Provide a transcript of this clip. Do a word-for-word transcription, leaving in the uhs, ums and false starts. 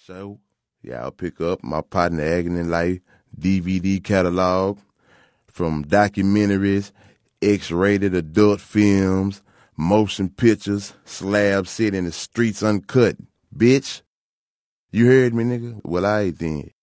So, yeah, I'll pick up my partner Agony Life D V D catalog from documentaries, X-rated adult films, motion pictures, Slab City, and the streets uncut. Bitch, you heard me, nigga? Well, I ain't then.